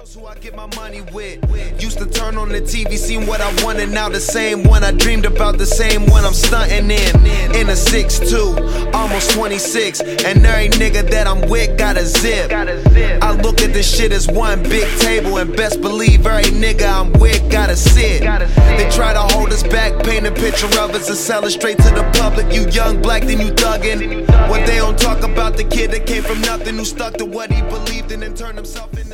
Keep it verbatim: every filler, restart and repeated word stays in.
girls who I get my money with. Used to turn on the T V, seen what I wanted, now the same one. I dreamed about the same one I'm stunting in. In a six two, almost twenty-six, and every nigga that I'm with got a zip. I look at this shit as one big table, and best believe every nigga I'm with gotta sit. They try to hold us back, paint a picture of us and sell it straight to the public. You young, black, then you thuggin'. What they don't talk about the kid that came from nothing, who stuck to what he believed in and turned himself into